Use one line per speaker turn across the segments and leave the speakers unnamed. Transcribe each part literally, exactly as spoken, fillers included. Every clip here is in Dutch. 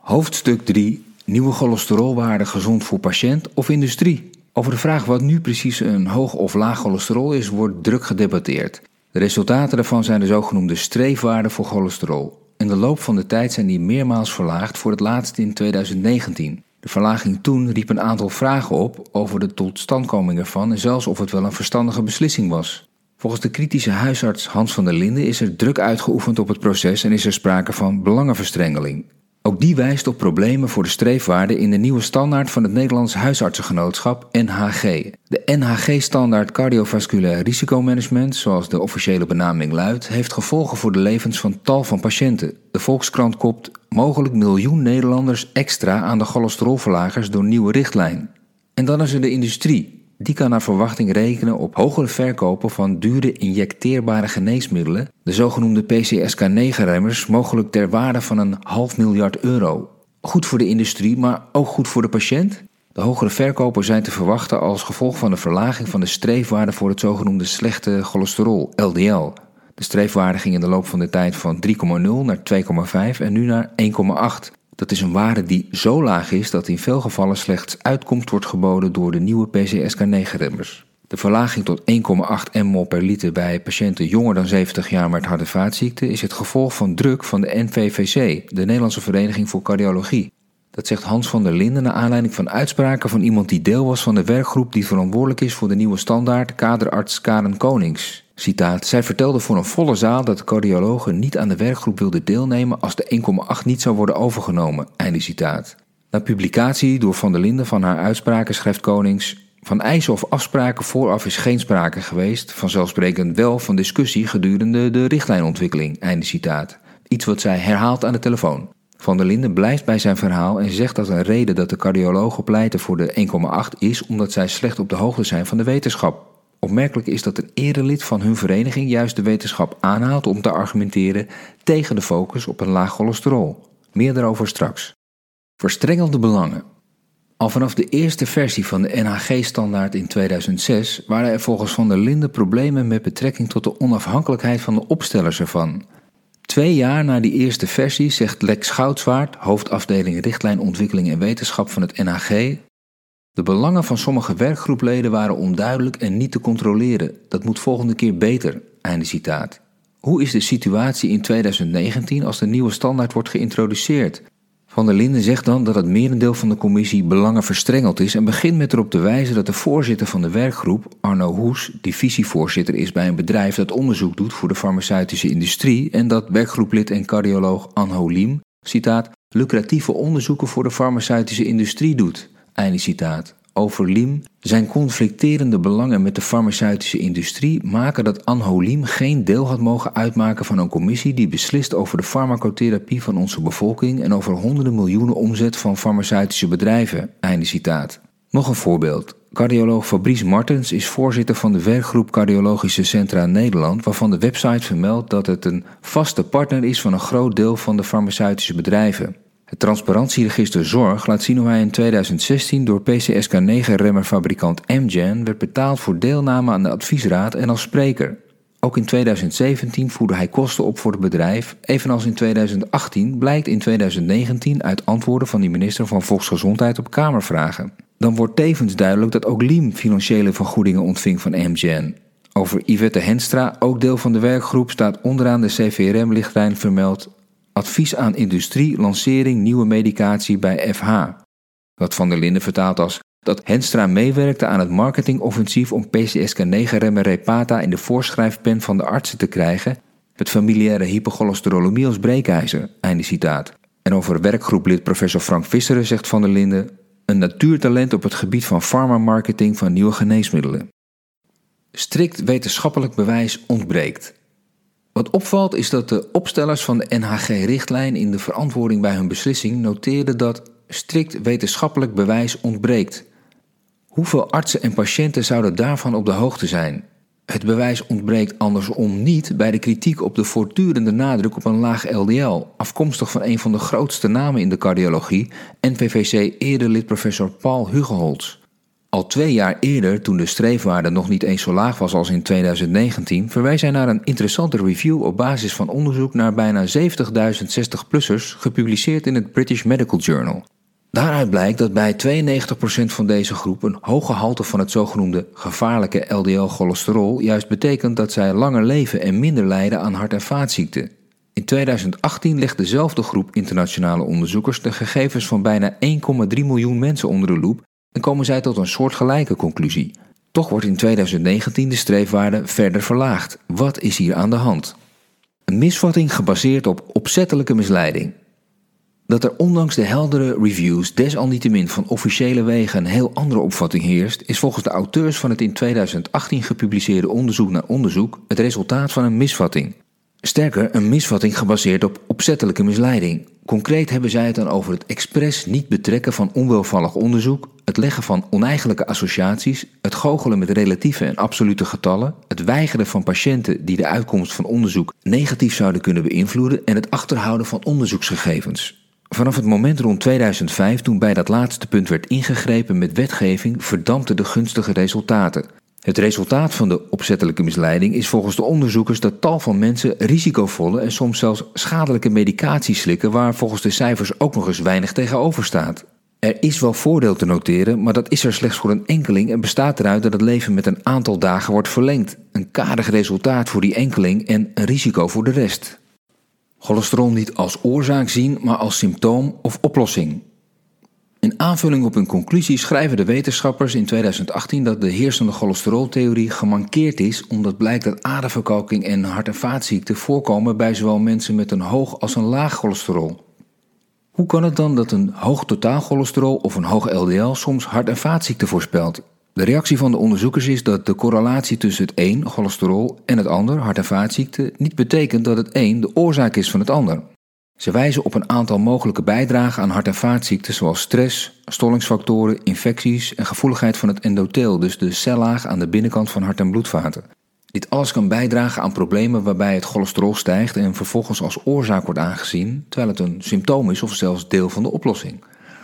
Hoofdstuk drie. Nieuwe cholesterolwaarde gezond voor patiënt of industrie? Over de vraag wat nu precies een hoog of laag cholesterol is, wordt druk gedebatteerd. De resultaten daarvan zijn de zogenoemde streefwaarden voor cholesterol. In de loop van de tijd zijn die meermaals verlaagd, voor het laatst in tweeduizend negentien. De verlaging toen riep een aantal vragen op over de totstandkoming ervan en zelfs of het wel een verstandige beslissing was. Volgens de kritische huisarts Hans van der Linden is er druk uitgeoefend op het proces en is er sprake van belangenverstrengeling. Ook die wijst op problemen voor de streefwaarde in de nieuwe standaard van het Nederlands Huisartsengenootschap N H G. De N H G-standaard cardiovasculair risicomanagement, zoals de officiële benaming luidt, heeft gevolgen voor de levens van tal van patiënten. De Volkskrant kopt mogelijk miljoen Nederlanders extra aan de cholesterolverlagers door nieuwe richtlijn. En dan is er de industrie. Die kan naar verwachting rekenen op hogere verkopen van dure injecteerbare geneesmiddelen, de zogenoemde P C S K negen remmers, mogelijk ter waarde van een half miljard euro. Goed voor de industrie, maar ook goed voor de patiënt? De hogere verkopen zijn te verwachten als gevolg van de verlaging van de streefwaarde voor het zogenoemde slechte cholesterol, L D L. De streefwaarde ging in de loop van de tijd van drie komma nul naar twee komma vijf en nu naar één komma acht. Dat is een waarde die zo laag is dat in veel gevallen slechts uitkomst wordt geboden door de nieuwe P C S K negen remmers. De verlaging tot één komma acht milliliter per liter bij patiënten jonger dan zeventig jaar met hart- en vaatziekten is het gevolg van druk van de N V V C, de Nederlandse Vereniging voor Cardiologie. Dat zegt Hans van der Linden naar aanleiding van uitspraken van iemand die deel was van de werkgroep die verantwoordelijk is voor de nieuwe standaard, kaderarts Karen Konings. Citaat, zij vertelde voor een volle zaal dat de cardiologen niet aan de werkgroep wilden deelnemen als de één komma acht niet zou worden overgenomen. Einde citaat. Na publicatie door Van der Linden van haar uitspraken schrijft Konings, van eisen of afspraken vooraf is geen sprake geweest, vanzelfsprekend wel van discussie gedurende de richtlijnontwikkeling. Einde citaat. Iets wat zij herhaalt aan de telefoon. Van der Linden blijft bij zijn verhaal en zegt dat een reden dat de cardiologen pleiten voor de één komma acht is omdat zij slecht op de hoogte zijn van de wetenschap. Opmerkelijk is dat een erelid van hun vereniging juist de wetenschap aanhaalt om te argumenteren tegen de focus op een laag cholesterol. Meer daarover straks. Verstrengelde belangen. Al vanaf de eerste versie van de N H G-standaard in tweeduizend zes waren er volgens Van der Linden problemen met betrekking tot de onafhankelijkheid van de opstellers ervan. Twee jaar na die eerste versie zegt Lex Goudswaard, hoofdafdeling Richtlijnontwikkeling en Wetenschap van het N H G... De belangen van sommige werkgroepleden waren onduidelijk en niet te controleren. Dat moet volgende keer beter. Einde citaat. Hoe is de situatie in tweeduizend negentien als de nieuwe standaard wordt geïntroduceerd? Van der Linden zegt dan dat het merendeel van de commissie belangenverstrengeld is en begint met erop te wijzen dat de voorzitter van de werkgroep, Arno Hoes, divisievoorzitter is bij een bedrijf dat onderzoek doet voor de farmaceutische industrie en dat werkgroeplid en cardioloog Anho Liem, citaat, lucratieve onderzoeken voor de farmaceutische industrie doet. Einde citaat. Over Liem. Zijn conflicterende belangen met de farmaceutische industrie maken dat Anho Liem geen deel had mogen uitmaken van een commissie die beslist over de farmacotherapie van onze bevolking en over honderden miljoenen omzet van farmaceutische bedrijven. Einde citaat. Nog een voorbeeld. Cardioloog Fabrice Martens is voorzitter van de werkgroep Cardiologische Centra Nederland, waarvan de website vermeldt dat het een vaste partner is van een groot deel van de farmaceutische bedrijven. Het transparantieregister Zorg laat zien hoe hij in tweeduizend zestien door P C S K negen remmerfabrikant Amgen werd betaald voor deelname aan de adviesraad en als spreker. Ook in tweeduizend zeventien voerde hij kosten op voor het bedrijf, evenals in tweeduizend achttien blijkt in tweeduizend negentien uit antwoorden van de minister van Volksgezondheid op Kamervragen. Dan wordt tevens duidelijk dat ook Liem financiële vergoedingen ontving van Amgen. Over Yvette Henstra, ook deel van de werkgroep, staat onderaan de C V R M-richtlijn vermeld advies aan industrie, lancering, nieuwe medicatie bij F H. Wat Van der Linden vertaalt als dat Henstra meewerkte aan het marketingoffensief om P C S K negen remmer Repata in de voorschrijfpen van de artsen te krijgen met familiaire hypocholesterolemie als breekijzer. Einde citaat. En over werkgroeplid professor Frank Visseren zegt Van der Linden een natuurtalent op het gebied van farmamarketing van nieuwe geneesmiddelen. Strikt wetenschappelijk bewijs ontbreekt. Wat opvalt is dat de opstellers van de N H G-richtlijn in de verantwoording bij hun beslissing noteerden dat strikt wetenschappelijk bewijs ontbreekt. Hoeveel artsen en patiënten zouden daarvan op de hoogte zijn? Het bewijs ontbreekt andersom niet bij de kritiek op de voortdurende nadruk op een laag L D L, afkomstig van een van de grootste namen in de cardiologie, N V V C-eerder lid professor Paul Hugeholtz. Al twee jaar eerder, toen de streefwaarde nog niet eens zo laag was als in tweeduizend negentien, verwees hij naar een interessante review op basis van onderzoek naar bijna zeventigduizend zestig-plussers gepubliceerd in het British Medical Journal. Daaruit blijkt dat bij tweeënnegentig procent van deze groep een hoge gehalte van het zogenoemde gevaarlijke L D L-cholesterol juist betekent dat zij langer leven en minder lijden aan hart- en vaatziekten. In tweeduizend achttien legde dezelfde groep internationale onderzoekers de gegevens van bijna één komma drie miljoen mensen onder de loep en komen zij tot een soortgelijke conclusie. Toch wordt in tweeduizend negentien de streefwaarde verder verlaagd. Wat is hier aan de hand? Een misvatting gebaseerd op opzettelijke misleiding. Dat er ondanks de heldere reviews desalniettemin van officiële wegen een heel andere opvatting heerst, is volgens de auteurs van het in tweeduizend achttien gepubliceerde onderzoek naar onderzoek het resultaat van een misvatting. Sterker, een misvatting gebaseerd op opzettelijke misleiding. Concreet hebben zij het dan over het expres niet betrekken van onwelvallig onderzoek, het leggen van oneigenlijke associaties, het goochelen met relatieve en absolute getallen, het weigeren van patiënten die de uitkomst van onderzoek negatief zouden kunnen beïnvloeden en het achterhouden van onderzoeksgegevens. Vanaf het moment rond tweeduizend vijf, toen bij dat laatste punt werd ingegrepen met wetgeving, verdampten de gunstige resultaten. Het resultaat van de opzettelijke misleiding is volgens de onderzoekers dat tal van mensen risicovolle en soms zelfs schadelijke medicatie slikken waar volgens de cijfers ook nog eens weinig tegenover staat. Er is wel voordeel te noteren, maar dat is er slechts voor een enkeling en bestaat eruit dat het leven met een aantal dagen wordt verlengd. Een karig resultaat voor die enkeling en een risico voor de rest. Cholesterol niet als oorzaak zien, maar als symptoom of oplossing. In aanvulling op hun conclusie schrijven de wetenschappers in tweeduizend achttien dat de heersende cholesteroltheorie gemankeerd is omdat blijkt dat aderverkalking en hart- en vaatziekten voorkomen bij zowel mensen met een hoog als een laag cholesterol. Hoe kan het dan dat een hoog totaal cholesterol of een hoog L D L soms hart- en vaatziekten voorspelt? De reactie van de onderzoekers is dat de correlatie tussen het een, cholesterol, en het ander, hart- en vaatziekten, niet betekent dat het een de oorzaak is van het ander. Ze wijzen op een aantal mogelijke bijdragen aan hart- en vaatziekten zoals stress, stollingsfactoren, infecties en gevoeligheid van het endotheel, dus de cellaag aan de binnenkant van hart- en bloedvaten. Dit alles kan bijdragen aan problemen waarbij het cholesterol stijgt en vervolgens als oorzaak wordt aangezien, terwijl het een symptoom is of zelfs deel van de oplossing.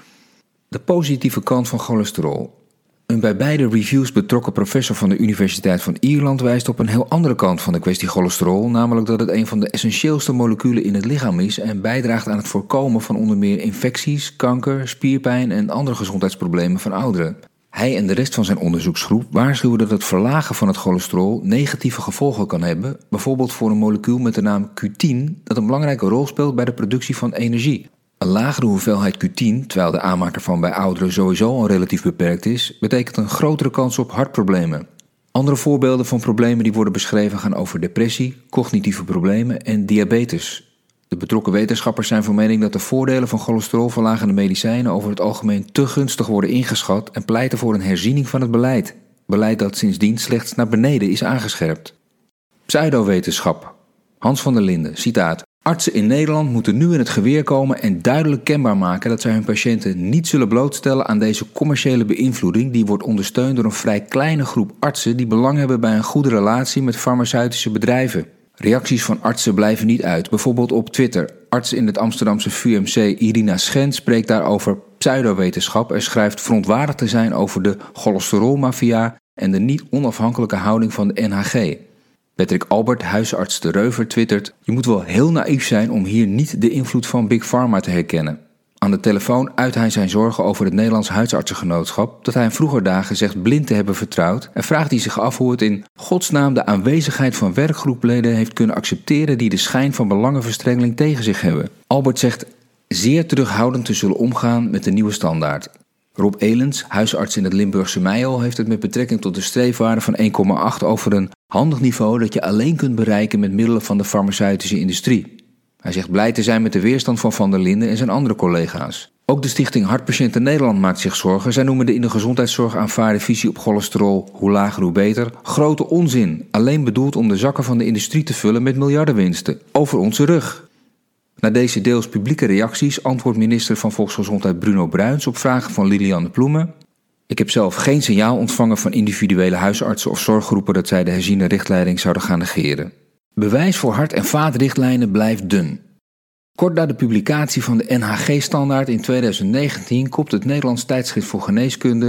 De positieve kant van cholesterol. Een bij beide reviews betrokken professor van de Universiteit van Ierland wijst op een heel andere kant van de kwestie cholesterol, namelijk dat het een van de essentieelste moleculen in het lichaam is en bijdraagt aan het voorkomen van onder meer infecties, kanker, spierpijn en andere gezondheidsproblemen van ouderen. Hij en de rest van zijn onderzoeksgroep waarschuwen dat het verlagen van het cholesterol negatieve gevolgen kan hebben, bijvoorbeeld voor een molecuul met de naam Q tien dat een belangrijke rol speelt bij de productie van energie. Een lagere hoeveelheid Q tien, terwijl de aanmaak ervan bij ouderen sowieso al relatief beperkt is, betekent een grotere kans op hartproblemen. Andere voorbeelden van problemen die worden beschreven gaan over depressie, cognitieve problemen en diabetes. De betrokken wetenschappers zijn van mening dat de voordelen van cholesterolverlagende medicijnen over het algemeen te gunstig worden ingeschat en pleiten voor een herziening van het beleid. Beleid dat sindsdien slechts naar beneden is aangescherpt. Pseudowetenschap. Hans van der Linden, citaat. Artsen in Nederland moeten nu in het geweer komen en duidelijk kenbaar maken dat zij hun patiënten niet zullen blootstellen aan deze commerciële beïnvloeding die wordt ondersteund door een vrij kleine groep artsen die belang hebben bij een goede relatie met farmaceutische bedrijven. Reacties van artsen blijven niet uit, bijvoorbeeld op Twitter. Arts in het Amsterdamse V U M C Irina Schent spreekt daarover pseudowetenschap en schrijft verontwaardigd te zijn over de cholesterolmafia en de niet onafhankelijke houding van de N H G. Patrick Albert, huisarts te Reuver, twittert: je moet wel heel naïef zijn om hier niet de invloed van Big Pharma te herkennen. Aan de telefoon uit hij zijn zorgen over het Nederlands Huisartsengenootschap, dat hij in vroeger dagen zegt blind te hebben vertrouwd, en vraagt hij zich af hoe het in godsnaam de aanwezigheid van werkgroepleden heeft kunnen accepteren die de schijn van belangenverstrengeling tegen zich hebben. Albert zegt zeer terughoudend te zullen omgaan met de nieuwe standaard. Rob Elens, huisarts in het Limburgse Meijel, heeft het met betrekking tot de streefwaarde van één komma acht over een handig niveau dat je alleen kunt bereiken met middelen van de farmaceutische industrie. Hij zegt blij te zijn met de weerstand van Van der Linden en zijn andere collega's. Ook de Stichting Hartpatiënten Nederland maakt zich zorgen. Zij noemen de in de gezondheidszorg aanvaarde visie op cholesterol, hoe lager hoe beter, grote onzin, alleen bedoeld om de zakken van de industrie te vullen met miljardenwinsten, over onze rug. Na deze deels publieke reacties antwoordt minister van Volksgezondheid Bruno Bruins op vragen van Lilianne Ploemen: ik heb zelf geen signaal ontvangen van individuele huisartsen of zorggroepen dat zij de herziene richtlijning zouden gaan negeren. Bewijs voor hart- en vaatrichtlijnen blijft dun. Kort na de publicatie van de N H G-standaard in tweeduizend negentien kopt het Nederlands Tijdschrift voor Geneeskunde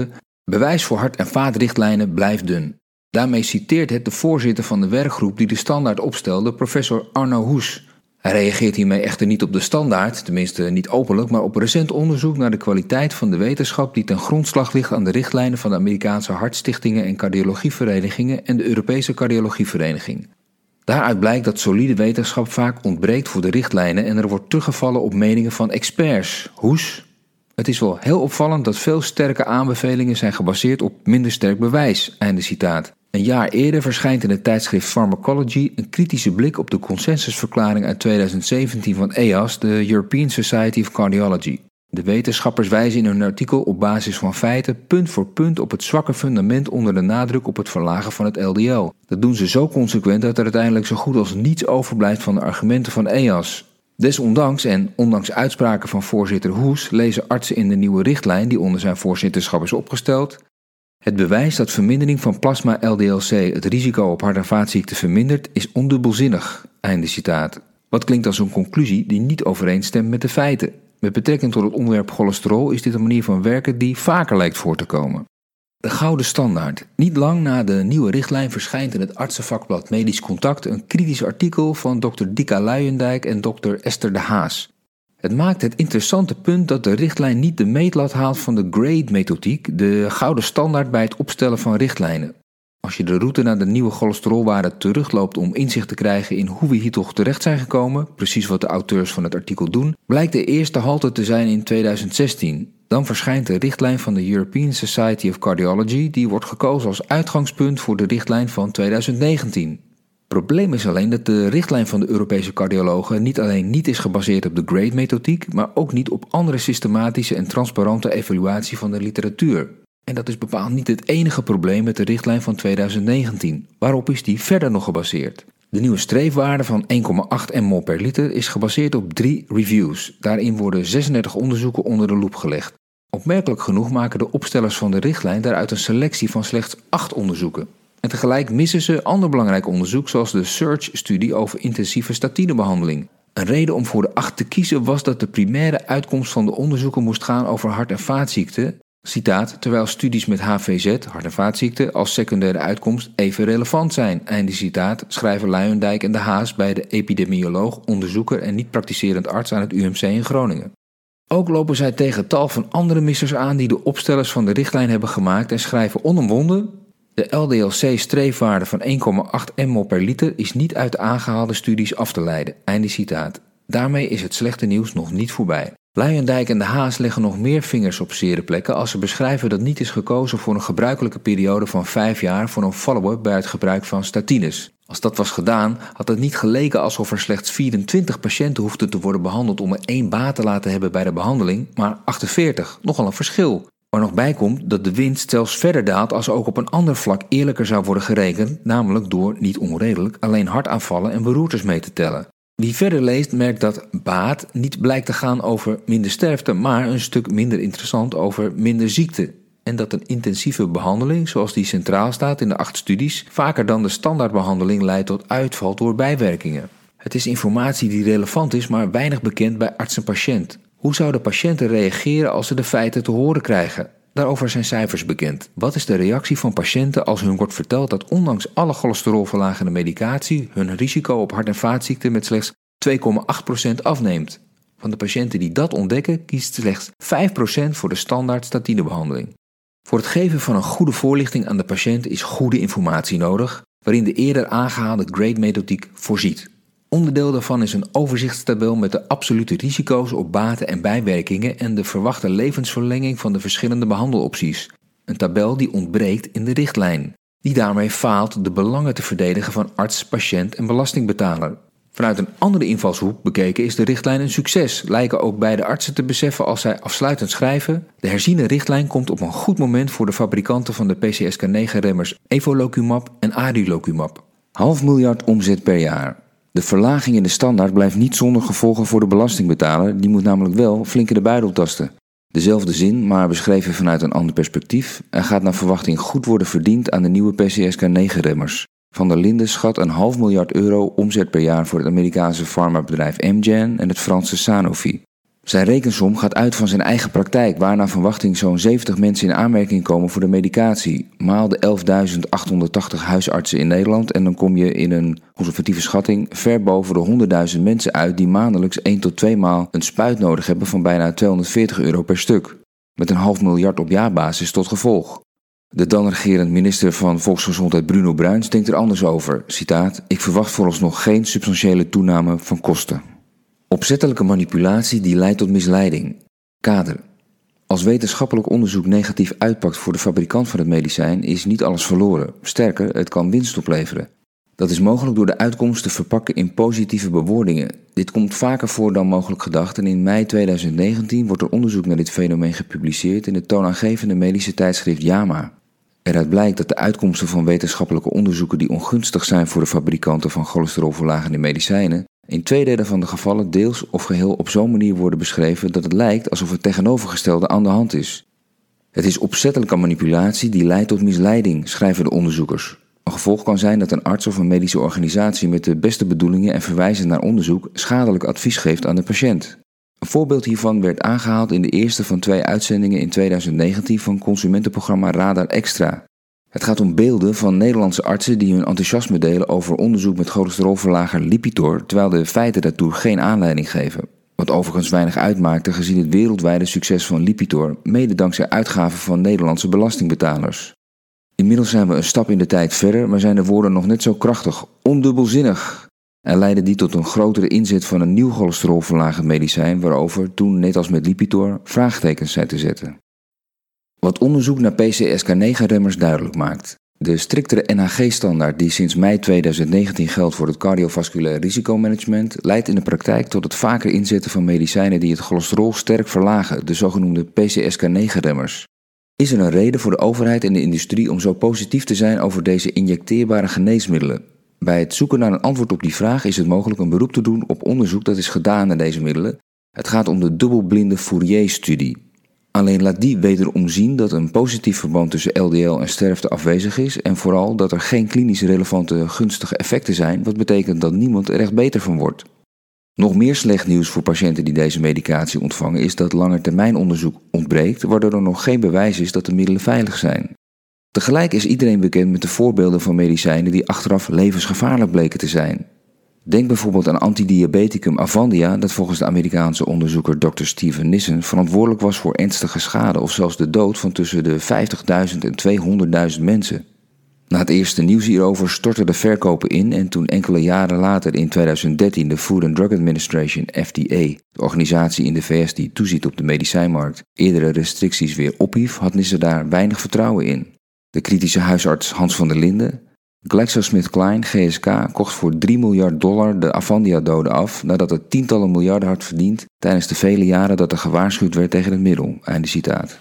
Bewijs voor hart- en vaatrichtlijnen blijft dun. Daarmee citeert het de voorzitter van de werkgroep die de standaard opstelde, professor Arno Hoes. Hij reageert hiermee echter niet op de standaard, tenminste niet openlijk, maar op recent onderzoek naar de kwaliteit van de wetenschap die ten grondslag ligt aan de richtlijnen van de Amerikaanse hartstichtingen en cardiologieverenigingen en de Europese cardiologievereniging. Daaruit blijkt dat solide wetenschap vaak ontbreekt voor de richtlijnen en er wordt teruggevallen op meningen van experts. Hoes? Het is wel heel opvallend dat veel sterke aanbevelingen zijn gebaseerd op minder sterk bewijs. Einde citaat. Een jaar eerder verschijnt in het tijdschrift Pharmacology een kritische blik op de consensusverklaring uit tweeduizend zeventien van E A S, de European Society of Cardiology. De wetenschappers wijzen in hun artikel op basis van feiten punt voor punt op het zwakke fundament onder de nadruk op het verlagen van het L D L. Dat doen ze zo consequent dat er uiteindelijk zo goed als niets overblijft van de argumenten van E A S. Desondanks en ondanks uitspraken van voorzitter Hoes lezen artsen in de nieuwe richtlijn die onder zijn voorzitterschap is opgesteld: het bewijs dat vermindering van plasma L D L C het risico op hart- en vaatziekten vermindert is ondubbelzinnig. Einde citaat. Wat klinkt als een conclusie die niet overeenstemt met de feiten. Met betrekking tot het onderwerp cholesterol is dit een manier van werken die vaker lijkt voor te komen. De gouden standaard. Niet lang na de nieuwe richtlijn verschijnt in het artsenvakblad Medisch Contact een kritisch artikel van dokter Dika Luijendijk en dokter Esther de Haas. Het maakt het interessante punt dat de richtlijn niet de meetlat haalt van de GRADE-methodiek, de gouden standaard bij het opstellen van richtlijnen. Als je de route naar de nieuwe cholesterolwaarde terugloopt om inzicht te krijgen in hoe we hier toch terecht zijn gekomen, precies wat de auteurs van het artikel doen, blijkt de eerste halte te zijn in tweeduizend zestien. Dan verschijnt de richtlijn van de European Society of Cardiology, die wordt gekozen als uitgangspunt voor de richtlijn van tweeduizend negentien. Het probleem is alleen dat de richtlijn van de Europese cardiologen niet alleen niet is gebaseerd op de GRADE-methodiek, maar ook niet op andere systematische en transparante evaluatie van de literatuur. En dat is bepaald niet het enige probleem met de richtlijn van tweeduizend negentien. Waarop is die verder nog gebaseerd? De nieuwe streefwaarde van één komma acht milliliter per liter is gebaseerd op drie reviews. Daarin worden zesendertig onderzoeken onder de loep gelegd. Opmerkelijk genoeg maken de opstellers van de richtlijn daaruit een selectie van slechts acht onderzoeken. En tegelijk missen ze ander belangrijk onderzoek zoals de SURGE-studie over intensieve statinebehandeling. Een reden om voor de acht te kiezen was dat de primaire uitkomst van de onderzoeken moest gaan over hart- en vaatziekten. Citaat, terwijl studies met H V Z, hart- en vaatziekten, als secundaire uitkomst even relevant zijn. Einde citaat, schrijven Luijendijk en de Haas bij de epidemioloog, onderzoeker en niet praktiserend arts aan het U M C in Groningen. Ook lopen zij tegen tal van andere missers aan die de opstellers van de richtlijn hebben gemaakt en schrijven onomwonden: de L D L C-streefwaarde van één komma acht milliliter per liter is niet uit de aangehaalde studies af te leiden. Einde citaat. Daarmee is het slechte nieuws nog niet voorbij. Luijendijk en de Haas leggen nog meer vingers op zere plekken als ze beschrijven dat niet is gekozen voor een gebruikelijke periode van vijf jaar voor een follow-up bij het gebruik van statines. Als dat was gedaan, had het niet geleken alsof er slechts vierentwintig patiënten hoefden te worden behandeld om er één baat te laten hebben bij de behandeling, maar achtenveertig, nogal een verschil. Waar nog bij komt dat de winst zelfs verder daalt als ook op een ander vlak eerlijker zou worden gerekend, namelijk door, niet onredelijk, alleen hartaanvallen en beroertes mee te tellen. Wie verder leest merkt dat baat niet blijkt te gaan over minder sterfte, maar een stuk minder interessant over minder ziekte. En dat een intensieve behandeling, zoals die centraal staat in de acht studies, vaker dan de standaardbehandeling leidt tot uitval door bijwerkingen. Het is informatie die relevant is, maar weinig bekend bij arts en patiënt. Hoe zouden patiënten reageren als ze de feiten te horen krijgen? Daarover zijn cijfers bekend. Wat is de reactie van patiënten als hun wordt verteld dat ondanks alle cholesterolverlagende medicatie hun risico op hart- en vaatziekten met slechts twee komma acht procent afneemt? Van de patiënten die dat ontdekken, kiest slechts vijf procent voor de standaard statinebehandeling. Voor het geven van een goede voorlichting aan de patiënt is goede informatie nodig, waarin de eerder aangehaalde GRADE-methodiek voorziet. Onderdeel daarvan is een overzichtstabel met de absolute risico's op baten en bijwerkingen en de verwachte levensverlenging van de verschillende behandelopties. Een tabel die ontbreekt in de richtlijn, die daarmee faalt de belangen te verdedigen van arts, patiënt en belastingbetaler. Vanuit een andere invalshoek bekeken is de richtlijn een succes, lijken ook beide artsen te beseffen als zij afsluitend schrijven: de herziene richtlijn komt op een goed moment voor de fabrikanten van de P C S K negen remmers Evolocumab en Arilocumab. Half miljard omzet per jaar. De verlaging in de standaard blijft niet zonder gevolgen voor de belastingbetaler, die moet namelijk wel flink in de buidel tasten. Dezelfde zin, maar beschreven vanuit een ander perspectief. Er gaat naar verwachting goed worden verdiend aan de nieuwe P C S K negen remmers. Van der Linden schat een half miljard euro omzet per jaar voor het Amerikaanse farmabedrijf Amgen en het Franse Sanofi. Zijn rekensom gaat uit van zijn eigen praktijk, waar naar verwachting zo'n zeventig mensen in aanmerking komen voor de medicatie. Maal de elfduizend achthonderdtachtig huisartsen in Nederland en dan kom je in een conservatieve schatting ver boven de honderdduizend mensen uit die maandelijks één tot twee maal een spuit nodig hebben van bijna tweehonderdveertig euro per stuk. Met een half miljard op jaarbasis tot gevolg. De dan regerend minister van Volksgezondheid Bruno Bruins denkt er anders over. Citaat, ik verwacht vooralsnog geen substantiële toename van kosten. Opzettelijke manipulatie die leidt tot misleiding. Kader. Als wetenschappelijk onderzoek negatief uitpakt voor de fabrikant van het medicijn is niet alles verloren. Sterker, het kan winst opleveren. Dat is mogelijk door de uitkomst te verpakken in positieve bewoordingen. Dit komt vaker voor dan mogelijk gedacht en in mei tweeduizend negentien wordt er onderzoek naar dit fenomeen gepubliceerd in het toonaangevende medische tijdschrift JAMA. Eruit blijkt dat de uitkomsten van wetenschappelijke onderzoeken die ongunstig zijn voor de fabrikanten van cholesterolverlagende medicijnen in twee derde van de gevallen deels of geheel op zo'n manier worden beschreven dat het lijkt alsof het tegenovergestelde aan de hand is. Het is opzettelijke manipulatie die leidt tot misleiding, schrijven de onderzoekers. Een gevolg kan zijn dat een arts of een medische organisatie met de beste bedoelingen en verwijzend naar onderzoek schadelijk advies geeft aan de patiënt. Een voorbeeld hiervan werd aangehaald in de eerste van twee uitzendingen in tweeduizend negentien van consumentenprogramma Radar Extra. Het gaat om beelden van Nederlandse artsen die hun enthousiasme delen over onderzoek met cholesterolverlager Lipitor, terwijl de feiten daartoe geen aanleiding geven. Wat overigens weinig uitmaakte gezien het wereldwijde succes van Lipitor, mede dankzij uitgaven van Nederlandse belastingbetalers. Inmiddels zijn we een stap in de tijd verder, maar zijn de woorden nog net zo krachtig, ondubbelzinnig. En leidden die tot een grotere inzet van een nieuw cholesterolverlagend medicijn waarover, toen net als met Lipitor, vraagtekens zijn te zetten. Wat onderzoek naar P C S K negen remmers duidelijk maakt. De striktere N H G-standaard die sinds mei tweeduizend negentien geldt voor het cardiovasculair risicomanagement leidt in de praktijk tot het vaker inzetten van medicijnen die het cholesterol sterk verlagen, de zogenoemde P C S K negen remmers. Is er een reden voor de overheid en de industrie om zo positief te zijn over deze injecteerbare geneesmiddelen? Bij het zoeken naar een antwoord op die vraag is het mogelijk een beroep te doen op onderzoek dat is gedaan naar deze middelen. Het gaat om de dubbelblinde Fourier-studie. Alleen laat die wederom zien dat een positief verband tussen L D L en sterfte afwezig is en vooral dat er geen klinisch relevante gunstige effecten zijn, wat betekent dat niemand er echt beter van wordt. Nog meer slecht nieuws voor patiënten die deze medicatie ontvangen is dat langetermijnonderzoek ontbreekt, waardoor er nog geen bewijs is dat de middelen veilig zijn. Tegelijk is iedereen bekend met de voorbeelden van medicijnen die achteraf levensgevaarlijk bleken te zijn. Denk bijvoorbeeld aan antidiabeticum Avandia, dat volgens de Amerikaanse onderzoeker dokter Steven Nissen verantwoordelijk was voor ernstige schade of zelfs de dood van tussen de vijftigduizend en tweehonderdduizend mensen. Na het eerste nieuws hierover stortten de verkopen in en toen enkele jaren later in tweeduizend dertien de Food and Drug Administration, F D A, de organisatie in de V S die toeziet op de medicijnmarkt, eerdere restricties weer ophief, had Nissen daar weinig vertrouwen in. De kritische huisarts Hans van der Linden, GlaxoSmithKline, G S K, kocht voor drie miljard dollar de Avandia-doden af nadat het tientallen miljarden had verdiend tijdens de vele jaren dat er gewaarschuwd werd tegen het middel. Einde citaat.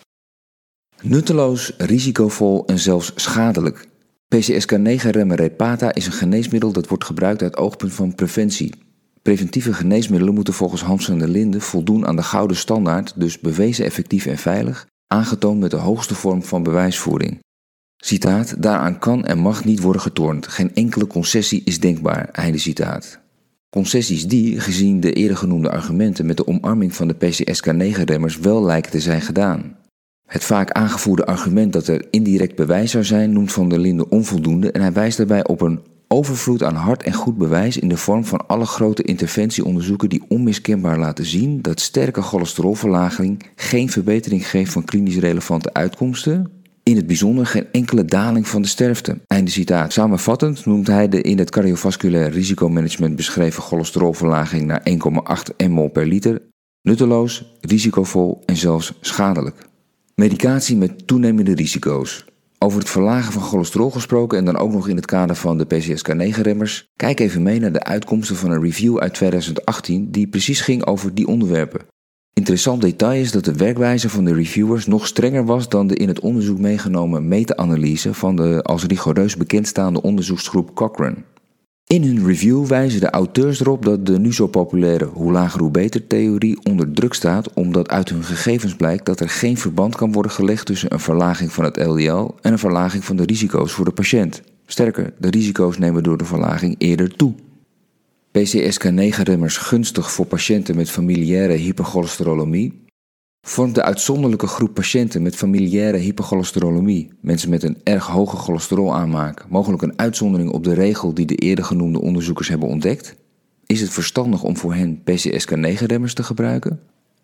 Nutteloos, risicovol en zelfs schadelijk. P C S K negen remmer Repata is een geneesmiddel dat wordt gebruikt uit oogpunt van preventie. Preventieve geneesmiddelen moeten volgens Hans van der Linden voldoen aan de gouden standaard, dus bewezen effectief en veilig, aangetoond met de hoogste vorm van bewijsvoering. Citaat, daaraan kan en mag niet worden getornd. Geen enkele concessie is denkbaar. Einde citaat. Concessies die, gezien de eerder genoemde argumenten met de omarming van de P C S K negen remmers wel lijken te zijn gedaan. Het vaak aangevoerde argument dat er indirect bewijs zou zijn noemt Van der Linden onvoldoende en hij wijst daarbij op een overvloed aan hard en goed bewijs in de vorm van alle grote interventieonderzoeken die onmiskenbaar laten zien dat sterke cholesterolverlaging geen verbetering geeft van klinisch relevante uitkomsten, in het bijzonder geen enkele daling van de sterfte. Einde citaat. Samenvattend noemt hij de in het cardiovasculair risicomanagement beschreven cholesterolverlaging naar één komma acht milliliter per liter nutteloos, risicovol en zelfs schadelijk. Medicatie met toenemende risico's. Over het verlagen van cholesterol gesproken en dan ook nog in het kader van de P C S K negen remmers, kijk even mee naar de uitkomsten van een review uit tweeduizend achttien die precies ging over die onderwerpen. Interessant detail is dat de werkwijze van de reviewers nog strenger was dan de in het onderzoek meegenomen meta-analyse van de als rigoureus bekendstaande onderzoeksgroep Cochrane. In hun review wijzen de auteurs erop dat de nu zo populaire hoe lager hoe beter theorie onder druk staat omdat uit hun gegevens blijkt dat er geen verband kan worden gelegd tussen een verlaging van het L D L en een verlaging van de risico's voor de patiënt. Sterker, de risico's nemen door de verlaging eerder toe. P C S K negen remmers gunstig voor patiënten met familiaire hypercholesterolemie? Vormt de uitzonderlijke groep patiënten met familiaire hypercholesterolemie, mensen met een erg hoge cholesterolaanmaak, mogelijk een uitzondering op de regel die de eerder genoemde onderzoekers hebben ontdekt? Is het verstandig om voor hen P C S K negen remmers te gebruiken?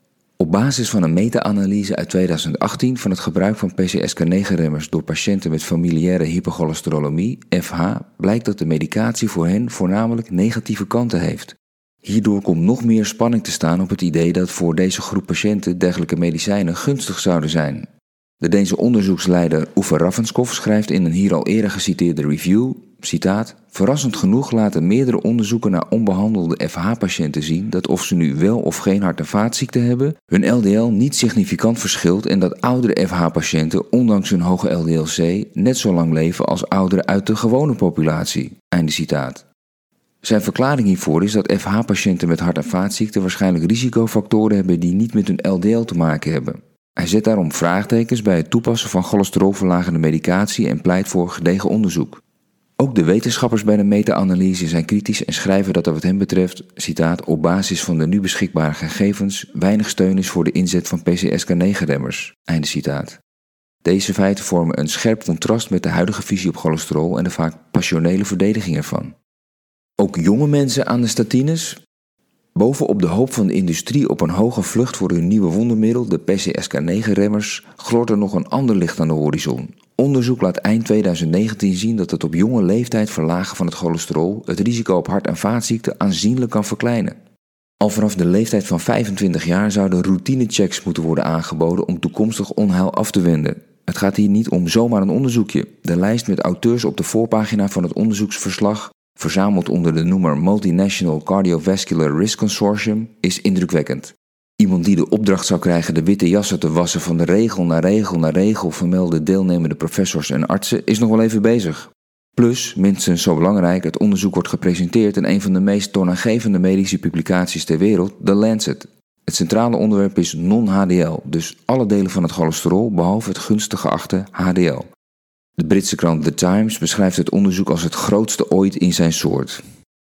Op basis van een meta-analyse uit tweeduizend achttien van het gebruik van P C S K negen remmers door patiënten met familiaire hypercholesterolemie, F H, blijkt dat de medicatie voor hen voornamelijk negatieve kanten heeft. Hierdoor komt nog meer spanning te staan op het idee dat voor deze groep patiënten dergelijke medicijnen gunstig zouden zijn. De Deense onderzoeksleider Uffe Ravenscoff schrijft in een hier al eerder geciteerde review, citaat, verrassend genoeg laten meerdere onderzoeken naar onbehandelde F H-patiënten zien dat of ze nu wel of geen hart- en vaatziekte hebben, hun L D L niet significant verschilt en dat oudere F H-patiënten, ondanks hun hoge L D L C, net zo lang leven als ouderen uit de gewone populatie. Einde citaat. Zijn verklaring hiervoor is dat F H-patiënten met hart- en vaatziekten waarschijnlijk risicofactoren hebben die niet met hun L D L te maken hebben. Hij zet daarom vraagtekens bij het toepassen van cholesterolverlagende medicatie en pleit voor gedegen onderzoek. Ook de wetenschappers bij de meta-analyse zijn kritisch en schrijven dat er wat hen betreft, citaat, op basis van de nu beschikbare gegevens weinig steun is voor de inzet van P C S K negen remmers. Einde citaat. Deze feiten vormen een scherp contrast met de huidige visie op cholesterol en de vaak passionele verdediging ervan. Ook jonge mensen aan de statines? Bovenop de hoop van de industrie op een hoge vlucht voor hun nieuwe wondermiddel, de P C S K negen remmers, gloort er nog een ander licht aan de horizon. Onderzoek laat eind tweeduizend negentien zien dat het op jonge leeftijd verlagen van het cholesterol het risico op hart- en vaatziekten aanzienlijk kan verkleinen. Al vanaf de leeftijd van vijfentwintig jaar zouden routinechecks moeten worden aangeboden om toekomstig onheil af te wenden. Het gaat hier niet om zomaar een onderzoekje. De lijst met auteurs op de voorpagina van het onderzoeksverslag, verzameld onder de noemer Multinational Cardiovascular Risk Consortium, is indrukwekkend. Iemand die de opdracht zou krijgen de witte jassen te wassen van de regel naar regel naar regel vermelde deelnemende professors en artsen is nog wel even bezig. Plus, minstens zo belangrijk, het onderzoek wordt gepresenteerd in een van de meest toonaangevende medische publicaties ter wereld, The Lancet. Het centrale onderwerp is non-H D L, dus alle delen van het cholesterol behalve het gunstig geachte H D L. De Britse krant The Times beschrijft het onderzoek als het grootste ooit in zijn soort.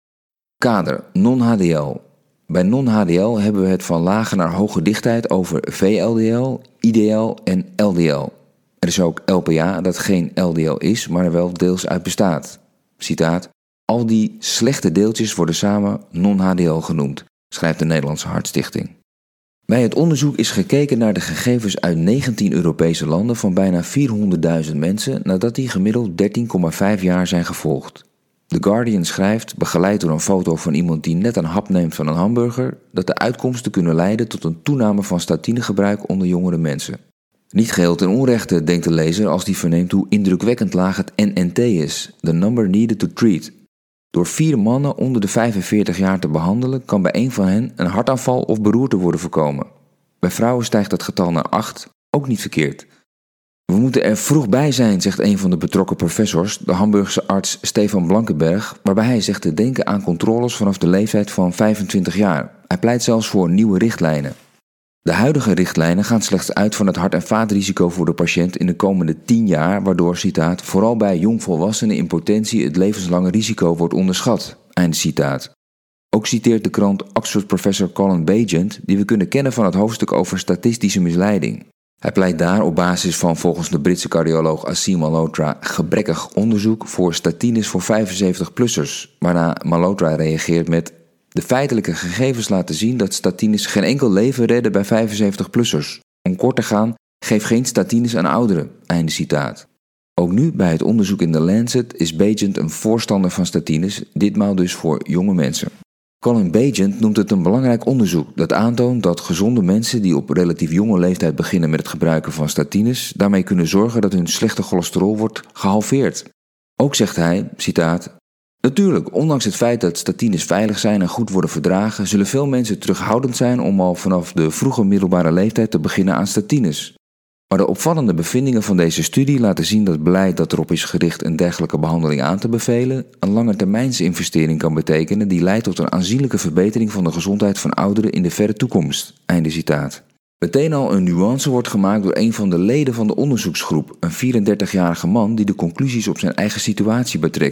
Kader, non-H D L. Bij non-H D L hebben we het van lage naar hoge dichtheid over V L D L, I D L en L D L. Er is ook L P A dat geen L D L is, maar er wel deels uit bestaat. Citaat, al die slechte deeltjes worden samen non-H D L genoemd, schrijft de Nederlandse Hartstichting. Bij het onderzoek is gekeken naar de gegevens uit negentien Europese landen van bijna vierhonderdduizend mensen nadat die gemiddeld dertien komma vijf jaar zijn gevolgd. The Guardian schrijft, begeleid door een foto van iemand die net een hap neemt van een hamburger, dat de uitkomsten kunnen leiden tot een toename van statinegebruik onder jongere mensen. Niet geheel ten onrechte, denkt de lezer als die verneemt hoe indrukwekkend laag het N N T is, the number needed to treat. Door vier mannen onder de vijfenveertig jaar te behandelen, kan bij één van hen een hartaanval of beroerte worden voorkomen. Bij vrouwen stijgt dat getal naar acht, ook niet verkeerd. We moeten er vroeg bij zijn, zegt een van de betrokken professors, de Hamburgse arts Stefan Blankenberg, waarbij hij zegt te denken aan controles vanaf de leeftijd van vijfentwintig jaar. Hij pleit zelfs voor nieuwe richtlijnen. De huidige richtlijnen gaan slechts uit van het hart- en vaatrisico voor de patiënt in de komende tien jaar, waardoor, citaat, vooral bij jongvolwassenen in potentie het levenslange risico wordt onderschat. Einde citaat. Ook citeert de krant Oxford-professor Colin Bagent, die we kunnen kennen van het hoofdstuk over statistische misleiding. Hij pleit daar op basis van volgens de Britse cardioloog Asim Malhotra gebrekkig onderzoek voor statines voor vijfenzeventig-plussers, waarna Malhotra reageert met: de feitelijke gegevens laten zien dat statines geen enkel leven redden bij vijfenzeventig-plussers. Om kort te gaan, geef geen statines aan ouderen. Einde citaat. Ook nu bij het onderzoek in The Lancet is Bagent een voorstander van statines, ditmaal dus voor jonge mensen. Colin Bagent noemt het een belangrijk onderzoek dat aantoont dat gezonde mensen die op relatief jonge leeftijd beginnen met het gebruiken van statines daarmee kunnen zorgen dat hun slechte cholesterol wordt gehalveerd. Ook zegt hij, citaat, natuurlijk, ondanks het feit dat statines veilig zijn en goed worden verdragen, zullen veel mensen terughoudend zijn om al vanaf de vroege middelbare leeftijd te beginnen aan statines. Maar de opvallende bevindingen van deze studie laten zien dat beleid dat erop is gericht een dergelijke behandeling aan te bevelen, een langetermijnsinvestering kan betekenen die leidt tot een aanzienlijke verbetering van de gezondheid van ouderen in de verre toekomst. Einde citaat. Meteen al een nuance wordt gemaakt door een van de leden van de onderzoeksgroep, een vierendertigjarige man die de conclusies op zijn eigen situatie betrekt.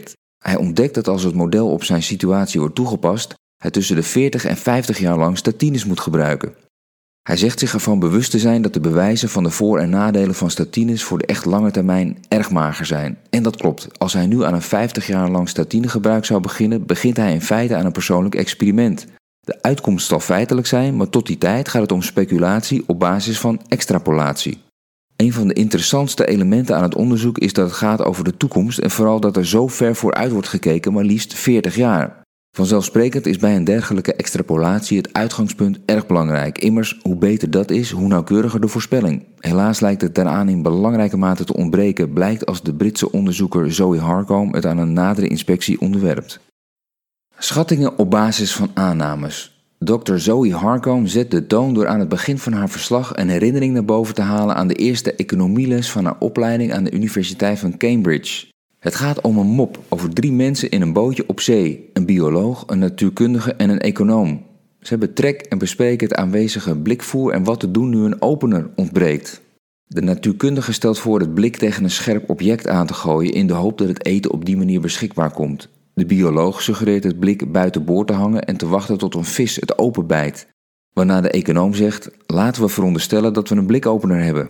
Hij ontdekt dat als het model op zijn situatie wordt toegepast, hij tussen de veertig en vijftig jaar lang statines moet gebruiken. Hij zegt zich ervan bewust te zijn dat de bewijzen van de voor- en nadelen van statines voor de echt lange termijn erg mager zijn. En dat klopt. Als hij nu aan een vijftig jaar lang statinegebruik zou beginnen, begint hij in feite aan een persoonlijk experiment. De uitkomst zal feitelijk zijn, maar tot die tijd gaat het om speculatie op basis van extrapolatie. Een van de interessantste elementen aan het onderzoek is dat het gaat over de toekomst en vooral dat er zo ver vooruit wordt gekeken, maar liefst veertig jaar. Vanzelfsprekend is bij een dergelijke extrapolatie het uitgangspunt erg belangrijk. Immers, hoe beter dat is, hoe nauwkeuriger de voorspelling. Helaas lijkt het daaraan in belangrijke mate te ontbreken, blijkt als de Britse onderzoeker Zoe Harcombe het aan een nadere inspectie onderwerpt. Schattingen op basis van aannames. dokter Zoe Harcombe zet de toon door aan het begin van haar verslag een herinnering naar boven te halen aan de eerste economieles van haar opleiding aan de Universiteit van Cambridge. Het gaat om een mop over drie mensen in een bootje op zee, een bioloog, een natuurkundige en een econoom. Ze hebben trek en bespreken het aanwezige blikvoer en wat te doen nu een opener ontbreekt. De natuurkundige stelt voor het blik tegen een scherp object aan te gooien in de hoop dat het eten op die manier beschikbaar komt. De bioloog suggereert het blik buiten boord te hangen en te wachten tot een vis het openbijt. Waarna de econoom zegt, laten we veronderstellen dat we een blikopener hebben.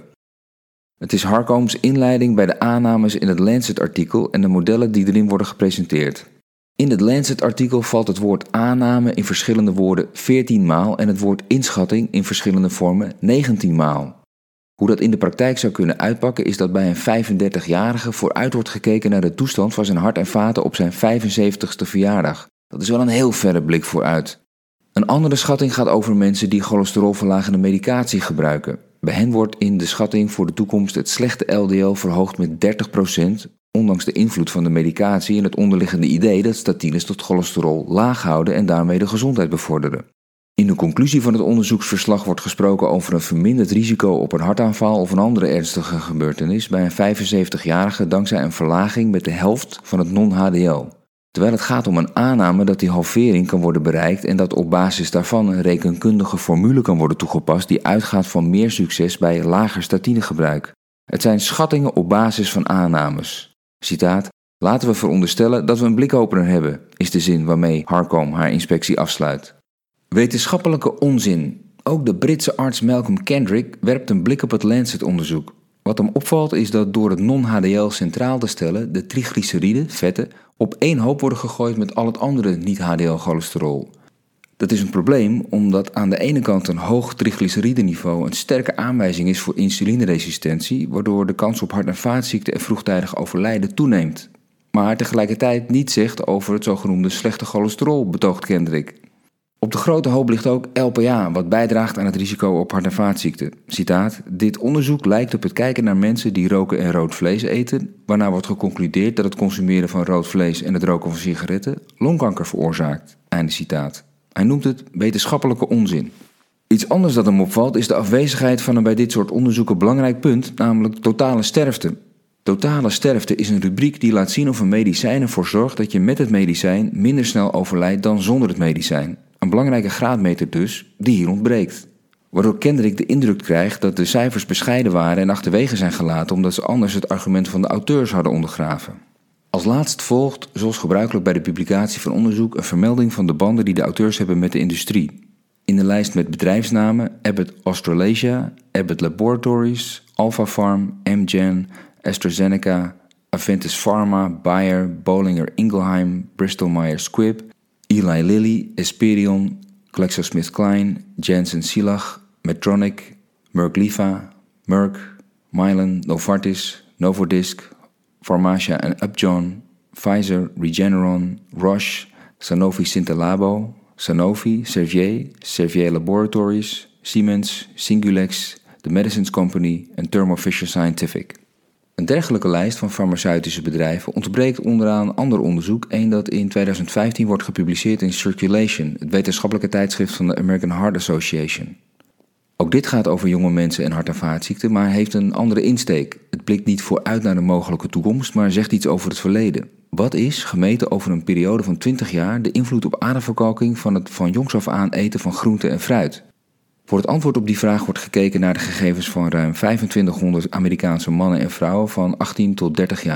Het is Harcombe's inleiding bij de aannames in het Lancet-artikel en de modellen die erin worden gepresenteerd. In het Lancet-artikel valt het woord aanname in verschillende woorden veertien maal en het woord inschatting in verschillende vormen negentien maal. Hoe dat in de praktijk zou kunnen uitpakken is dat bij een vijfendertigjarige vooruit wordt gekeken naar de toestand van zijn hart en vaten op zijn vijfenzeventigste verjaardag. Dat is wel een heel verre blik vooruit. Een andere schatting gaat over mensen die cholesterolverlagende medicatie gebruiken. Bij hen wordt in de schatting voor de toekomst het slechte L D L verhoogd met dertig procent, ondanks de invloed van de medicatie en het onderliggende idee dat statines tot cholesterol laag houden en daarmee de gezondheid bevorderen. In de conclusie van het onderzoeksverslag wordt gesproken over een verminderd risico op een hartaanval of een andere ernstige gebeurtenis bij een vijfenzeventigjarige dankzij een verlaging met de helft van het non-H D L. Terwijl het gaat om een aanname dat die halvering kan worden bereikt en dat op basis daarvan een rekenkundige formule kan worden toegepast die uitgaat van meer succes bij lager statinegebruik. Het zijn schattingen op basis van aannames. Citaat, laten we veronderstellen dat we een blikopener hebben, is de zin waarmee Harcombe haar inspectie afsluit. Wetenschappelijke onzin. Ook de Britse arts Malcolm Kendrick werpt een blik op het Lancet-onderzoek. Wat hem opvalt is dat door het non-H D L centraal te stellen de triglyceriden, vetten, op één hoop worden gegooid met al het andere niet-H D L-cholesterol. Dat is een probleem omdat aan de ene kant een hoog triglycerideniveau een sterke aanwijzing is voor insulineresistentie, waardoor de kans op hart- en vaatziekten en vroegtijdig overlijden toeneemt. Maar tegelijkertijd niet zegt over het zogenoemde slechte cholesterol, betoogt Kendrick. Op de grote hoop ligt ook L P A, wat bijdraagt aan het risico op hart- en vaatziekten. Citaat, dit onderzoek lijkt op het kijken naar mensen die roken en rood vlees eten, waarna wordt geconcludeerd dat het consumeren van rood vlees en het roken van sigaretten longkanker veroorzaakt. Einde citaat. Hij noemt het wetenschappelijke onzin. Iets anders dat hem opvalt is de afwezigheid van een bij dit soort onderzoeken belangrijk punt, namelijk totale sterfte. Totale sterfte is een rubriek die laat zien of een medicijn ervoor zorgt dat je met het medicijn minder snel overlijdt dan zonder het medicijn. Een belangrijke graadmeter dus, die hier ontbreekt. Waardoor Kendrick de indruk krijgt dat de cijfers bescheiden waren en achterwege zijn gelaten omdat ze anders het argument van de auteurs hadden ondergraven. Als laatst volgt, zoals gebruikelijk bij de publicatie van onderzoek, een vermelding van de banden die de auteurs hebben met de industrie. In de lijst met bedrijfsnamen Abbott Australasia, Abbott Laboratories, Alpha Pharm, Amgen, AstraZeneca, Aventis Pharma, Bayer, Bollinger Ingelheim, Bristol Myers Squibb, Eli Lilly, Esperion, GlaxoSmithKline, Janssen Cilag, Medtronic, Merck Lifa, Merck, Mylan, Novartis, Novordisk, Pharmacia en Upjohn, Pfizer, Regeneron, Roche, Sanofi Syntalabo, Sanofi, Servier, Servier Laboratories, Siemens, Singulex, The Medicines Company en Thermo Fisher Scientific. Een dergelijke lijst van farmaceutische bedrijven ontbreekt onderaan ander onderzoek, een dat in tweeduizend vijftien wordt gepubliceerd in Circulation, het wetenschappelijke tijdschrift van de American Heart Association. Ook dit gaat over jonge mensen en hart- en vaatziekten, maar heeft een andere insteek. Het blikt niet vooruit naar de mogelijke toekomst, maar zegt iets over het verleden. Wat is, gemeten over een periode van twintig jaar, de invloed op ademverkalking van het van jongs af aan eten van groente en fruit? Voor het antwoord op die vraag wordt gekeken naar de gegevens van ruim vijfentwintighonderd Amerikaanse mannen en vrouwen van achttien tot dertig jaar.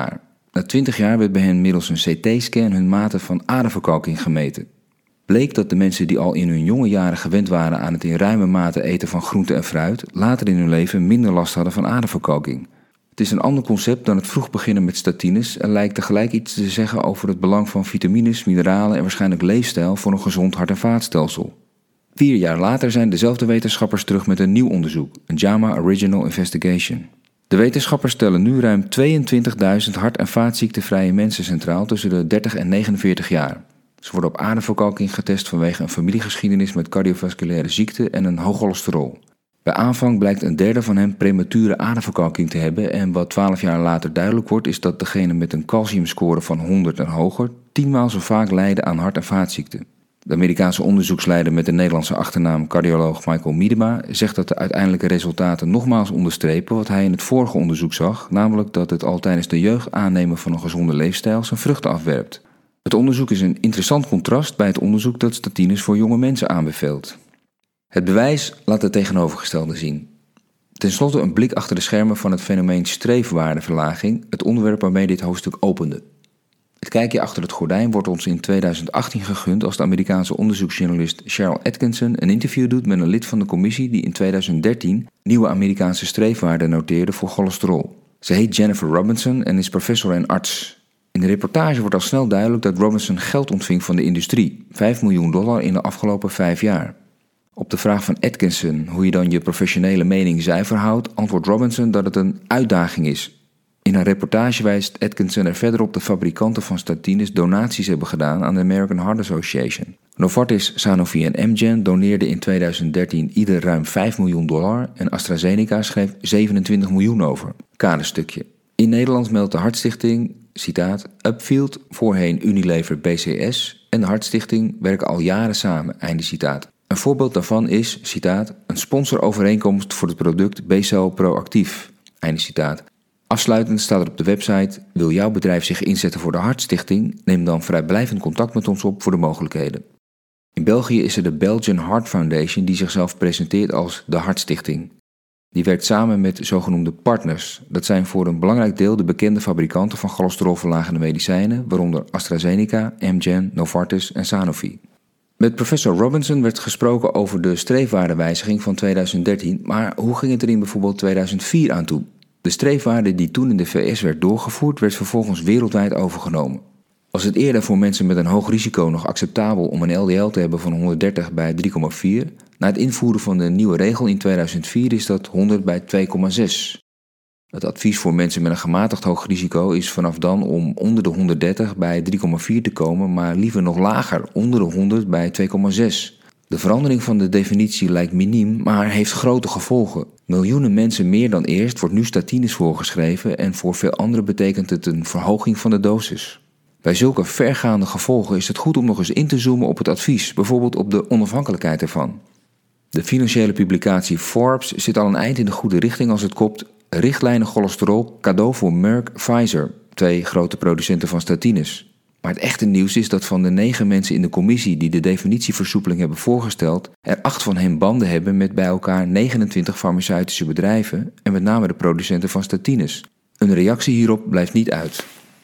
Na twintig jaar werd bij hen middels een C T-scan hun mate van aderverkalking gemeten. Bleek dat de mensen die al in hun jonge jaren gewend waren aan het in ruime mate eten van groente en fruit, later in hun leven minder last hadden van aderverkalking. Het is een ander concept dan het vroeg beginnen met statines en lijkt tegelijk iets te zeggen over het belang van vitamines, mineralen en waarschijnlijk leefstijl voor een gezond hart- en vaatstelsel. Vier jaar later zijn dezelfde wetenschappers terug met een nieuw onderzoek, een JAMA Original Investigation. De wetenschappers stellen nu ruim tweeëntwintigduizend hart- en vaatziektevrije mensen centraal tussen de dertig en negenenveertig jaar. Ze worden op aderverkalking getest vanwege een familiegeschiedenis met cardiovasculaire ziekte en een hoog cholesterol. Bij aanvang blijkt een derde van hen premature aderverkalking te hebben en wat twaalf jaar later duidelijk wordt is dat degenen met een calciumscore van honderd en hoger tienmaal zo vaak lijden aan hart- en vaatziekten. De Amerikaanse onderzoeksleider met de Nederlandse achternaam cardioloog Michael Miedema zegt dat de uiteindelijke resultaten nogmaals onderstrepen wat hij in het vorige onderzoek zag, namelijk dat het al tijdens de jeugd aannemen van een gezonde leefstijl zijn vruchten afwerpt. Het onderzoek is een interessant contrast bij het onderzoek dat statines voor jonge mensen aanbeveelt. Het bewijs laat het tegenovergestelde zien. Ten slotte een blik achter de schermen van het fenomeen streefwaardeverlaging, het onderwerp waarmee dit hoofdstuk opende. Het kijkje achter het gordijn wordt ons in tweeduizend achttien gegund als de Amerikaanse onderzoeksjournalist Cheryl Atkinson een interview doet met een lid van de commissie die in tweeduizend dertien nieuwe Amerikaanse streefwaarden noteerde voor cholesterol. Ze heet Jennifer Robinson en is professor en arts. In de reportage wordt al snel duidelijk dat Robinson geld ontving van de industrie, vijf miljoen dollar in de afgelopen vijf jaar. Op de vraag van Atkinson hoe je dan je professionele mening zuiver houdt, antwoordt Robinson dat het een uitdaging is. In een reportage wijst Atkinson er verder op dat fabrikanten van statines donaties hebben gedaan aan de American Heart Association. Novartis, Sanofi en Amgen doneerden in tweeduizend dertien ieder ruim vijf miljoen dollar en AstraZeneca schreef zevenentwintig miljoen over. Kaderstukje. In Nederland meldt de Hartstichting, citaat, Upfield, voorheen Unilever B C S en de Hartstichting werken al jaren samen, einde citaat. Een voorbeeld daarvan is, citaat, een sponsorovereenkomst voor het product B-cel Proactief, einde citaat. Afsluitend staat er op de website, wil jouw bedrijf zich inzetten voor de Hartstichting? Neem dan vrijblijvend contact met ons op voor de mogelijkheden. In België is er de Belgian Heart Foundation die zichzelf presenteert als de Hartstichting. Die werkt samen met zogenoemde partners. Dat zijn voor een belangrijk deel de bekende fabrikanten van cholesterolverlagende medicijnen, waaronder AstraZeneca, Amgen, Novartis en Sanofi. Met professor Robinson werd gesproken over de streefwaardewijziging van tweeduizend dertien, maar hoe ging het er in bijvoorbeeld tweeduizend vier aan toe? De streefwaarde die toen in de V S werd doorgevoerd, werd vervolgens wereldwijd overgenomen. Was het eerder voor mensen met een hoog risico nog acceptabel om een L D L te hebben van honderddertig bij drie komma vier? Na het invoeren van de nieuwe regel in tweeduizend vier is dat honderd bij twee komma zes. Het advies voor mensen met een gematigd hoog risico is vanaf dan om onder de honderddertig bij drie komma vier te komen, maar liever nog lager, onder de honderd bij twee komma zes. De verandering van de definitie lijkt miniem, maar heeft grote gevolgen. Miljoenen mensen meer dan eerst wordt nu statines voorgeschreven en voor veel anderen betekent het een verhoging van de dosis. Bij zulke vergaande gevolgen is het goed om nog eens in te zoomen op het advies, bijvoorbeeld op de onafhankelijkheid ervan. De financiële publicatie Forbes zit al een eind in de goede richting als het kopt richtlijnen cholesterol cadeau voor Merck, Pfizer, twee grote producenten van statines. Maar het echte nieuws is dat van de negen mensen in de commissie die de definitieversoepeling hebben voorgesteld, er acht van hen banden hebben met bij elkaar negenentwintig farmaceutische bedrijven en met name de producenten van statines. Een reactie hierop blijft niet uit.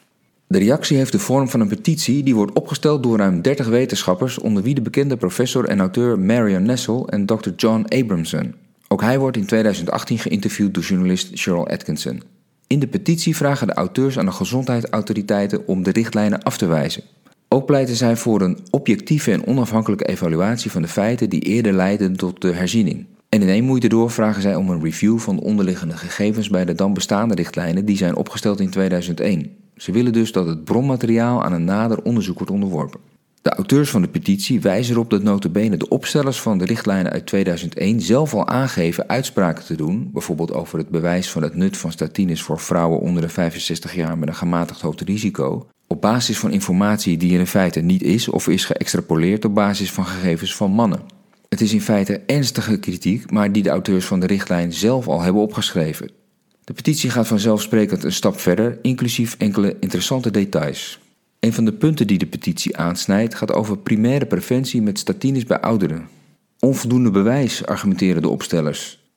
De reactie heeft de vorm van een petitie die wordt opgesteld door ruim dertig wetenschappers, onder wie de bekende professor en auteur Marion Nestle en dokter John Abramson. Ook hij wordt in tweeduizend achttien geïnterviewd door journalist Cheryl Atkinson. In de petitie vragen de auteurs aan de gezondheidsautoriteiten om de richtlijnen af te wijzen. Ook pleiten zij voor een objectieve en onafhankelijke evaluatie van de feiten die eerder leidden tot de herziening. En in één moeite door vragen zij om een review van de onderliggende gegevens bij de dan bestaande richtlijnen die zijn opgesteld in tweeduizend één. Ze willen dus dat het bronmateriaal aan een nader onderzoek wordt onderworpen. De auteurs van de petitie wijzen erop dat nota bene de opstellers van de richtlijnen uit tweeduizend één zelf al aangeven uitspraken te doen, bijvoorbeeld over het bewijs van het nut van statines voor vrouwen onder de vijfenzestig jaar met een gematigd hoog risico, op basis van informatie die er in feite niet is of is geëxtrapoleerd op basis van gegevens van mannen. Het is in feite ernstige kritiek, maar die de auteurs van de richtlijn zelf al hebben opgeschreven. De petitie gaat vanzelfsprekend een stap verder, inclusief enkele interessante details. Een van de punten die de petitie aansnijdt gaat over primaire preventie met statines bij ouderen. Onvoldoende bewijs, argumenteren de opstellers.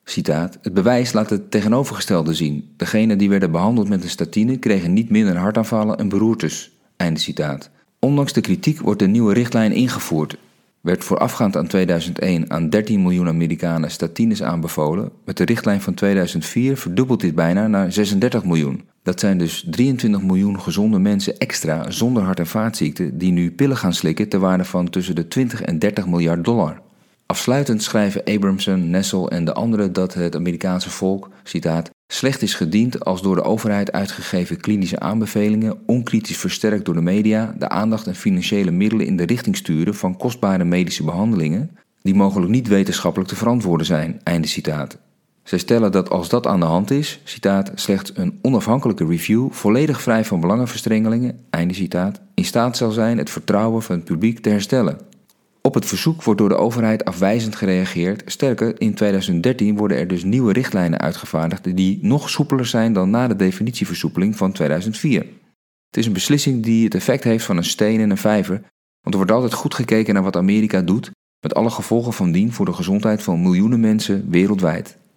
Citaat, het bewijs laat het tegenovergestelde zien. Degenen die werden behandeld met een statine kregen niet minder hartaanvallen en beroertes. Einde citaat. Ondanks de kritiek wordt de nieuwe richtlijn ingevoerd. Werd voorafgaand aan tweeduizend één aan dertien miljoen Amerikanen statines aanbevolen. Met de richtlijn van tweeduizend vier verdubbelt dit bijna naar zesendertig miljoen. Dat zijn dus drieëntwintig miljoen gezonde mensen extra zonder hart- en vaatziekten die nu pillen gaan slikken ter waarde van tussen de twintig en dertig miljard dollar. Afsluitend schrijven Abramson, Nessel en de anderen dat het Amerikaanse volk, citaat, slecht is gediend als door de overheid uitgegeven klinische aanbevelingen, onkritisch versterkt door de media, de aandacht en financiële middelen in de richting sturen van kostbare medische behandelingen, die mogelijk niet wetenschappelijk te verantwoorden zijn, einde citaat. Zij stellen dat als dat aan de hand is, citaat, slechts een onafhankelijke review, volledig vrij van belangenverstrengelingen, einde citaat, in staat zal zijn het vertrouwen van het publiek te herstellen. Op het verzoek wordt door de overheid afwijzend gereageerd. Sterker, in tweeduizend dertien worden er dus nieuwe richtlijnen uitgevaardigd die nog soepeler zijn dan na de definitieversoepeling van tweeduizend vier. Het is een beslissing die het effect heeft van een steen en een vijver, want er wordt altijd goed gekeken naar wat Amerika doet, met alle gevolgen van dien voor de gezondheid van miljoenen mensen wereldwijd.